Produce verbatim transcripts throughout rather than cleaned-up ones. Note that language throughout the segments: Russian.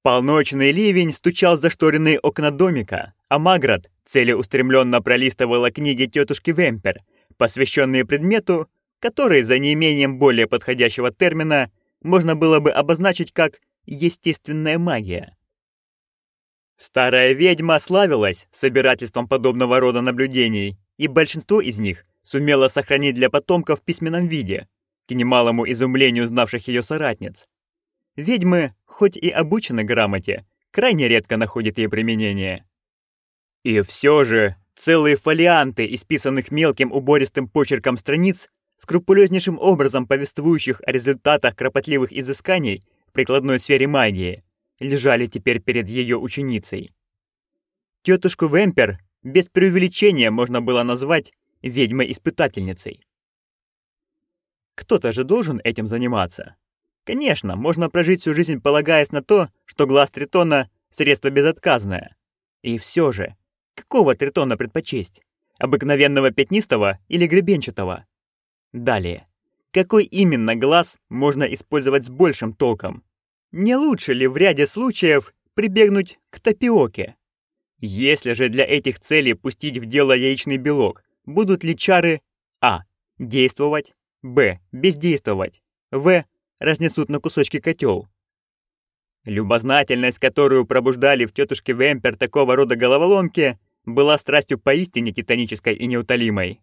Полночный ливень стучал в зашторенные окна домика, а Маград целеустремленно пролистывала книги тетушки Вемпер, посвященные предмету, который, за неимением более подходящего термина, можно было бы обозначить как «естественная магия». Старая ведьма славилась собирательством подобного рода наблюдений, и большинство из них сумела сохранить для потомков в письменном виде, к немалому изумлению знавших ее соратниц. Ведьмы, хоть и обучены грамоте, крайне редко находят ей применение. И все же целые фолианты, исписанных мелким убористым почерком страниц, скрупулезнейшим образом повествующих о результатах кропотливых изысканий в прикладной сфере магии, лежали теперь перед ее ученицей. Тетушку Вемпер без преувеличения можно было назвать ведьмой-испытательницей. Кто-то же должен этим заниматься. Конечно, можно прожить всю жизнь, полагаясь на то, что глаз тритона — средство безотказное. И все же, какого тритона предпочесть? Обыкновенного пятнистого или гребенчатого? Далее. Какой именно глаз можно использовать с большим толком? Не лучше ли в ряде случаев прибегнуть к тапиоке? Если же для этих целей пустить в дело яичный белок, будут ли чары а. действовать, б. бездействовать, в. разнесут на кусочки котел? Любознательность, которую пробуждали в тетушке Вемпер такого рода головоломки, была страстью поистине титанической и неутолимой.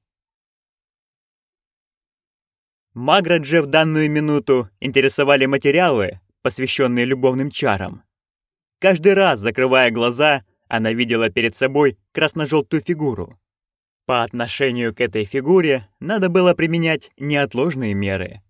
Маград же в данную минуту интересовали материалы, посвященные любовным чарам. Каждый раз, закрывая глаза, она видела перед собой красно-желтую фигуру. По отношению к этой фигуре надо было применять неотложные меры.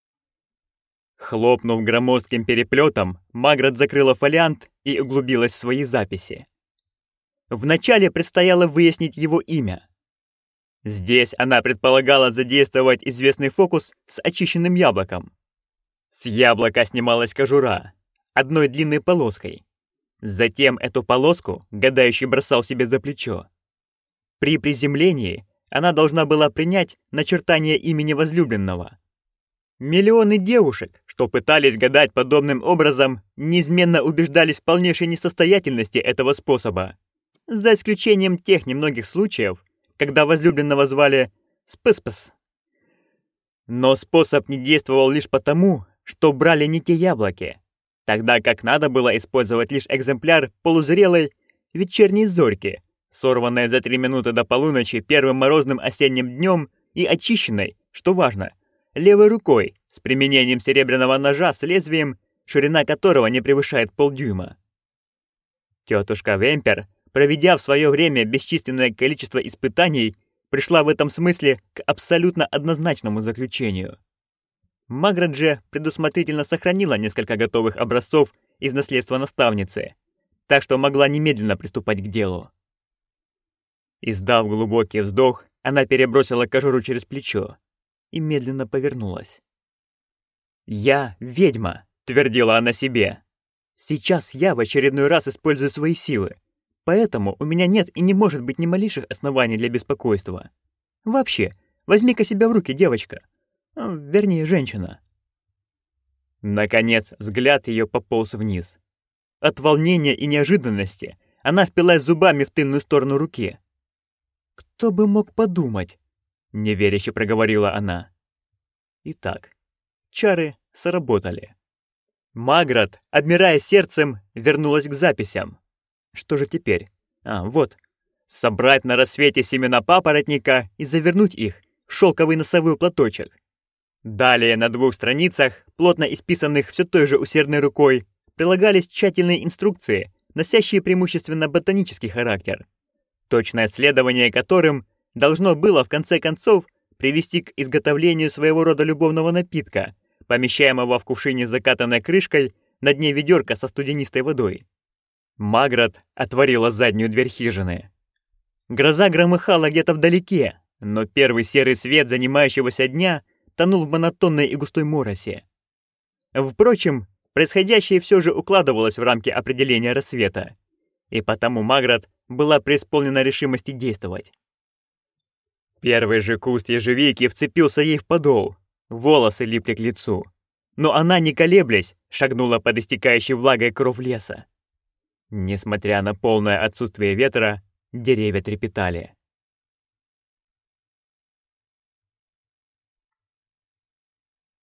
Хлопнув громоздким переплетом, Маград закрыла фолиант и углубилась в свои записи. Вначале предстояло выяснить его имя. Здесь она предполагала задействовать известный фокус с очищенным яблоком. С яблока снималась кожура, одной длинной полоской. Затем эту полоску гадающий бросал себе за плечо. При приземлении она должна была принять начертание имени возлюбленного. Миллионы девушек, что пытались гадать подобным образом, неизменно убеждались в полнейшей несостоятельности этого способа, за исключением тех немногих случаев, когда возлюбленного звали Спыс-Пыс. Но способ не действовал лишь потому, что брали не те яблоки, тогда как надо было использовать лишь экземпляр полузрелой вечерней зорьки, сорванной за три минуты до полуночи первым морозным осенним днем и очищенной, что важно, левой рукой с применением серебряного ножа с лезвием, ширина которого не превышает полдюйма. Тетушка Вемпер, проведя в свое время бесчисленное количество испытаний, пришла в этом смысле к абсолютно однозначному заключению. Маград же предусмотрительно сохранила несколько готовых образцов из наследства наставницы, так что могла немедленно приступать к делу. Издав глубокий вздох, она перебросила кожуру через плечо и медленно повернулась. «Я ведьма», — твердила она себе. «Сейчас я в очередной раз использую свои силы, поэтому у меня нет и не может быть ни малейших оснований для беспокойства. Вообще, возьми-ка себя в руки, девочка. Вернее, женщина». Наконец, взгляд ее пополз вниз. От волнения и неожиданности она впилась зубами в тыльную сторону руки. «Кто бы мог подумать?» — неверяще проговорила она. Итак, чары сработали. Маград, обмирая сердцем, вернулась к записям. Что же теперь? А, вот. Собрать на рассвете семена папоротника и завернуть их в шелковый носовой платочек. Далее на двух страницах, плотно исписанных все той же усердной рукой, прилагались тщательные инструкции, носящие преимущественно ботанический характер, точное следование которым должно было в конце концов привести к изготовлению своего рода любовного напитка, помещаемого в кувшине с закатанной крышкой на дне ведерка со студенистой водой. Маград отворила заднюю дверь хижины. Гроза громыхала где-то вдалеке, но первый серый свет занимающегося дня тонул в монотонной и густой моросе. Впрочем, происходящее все же укладывалось в рамки определения рассвета, и потому Маград была преисполнена решимости действовать. Первый же куст ежевики вцепился ей в подол, волосы липли к лицу. но она, не колеблясь, шагнула под истекающий влагой кров леса. Несмотря на полное отсутствие ветра, деревья трепетали.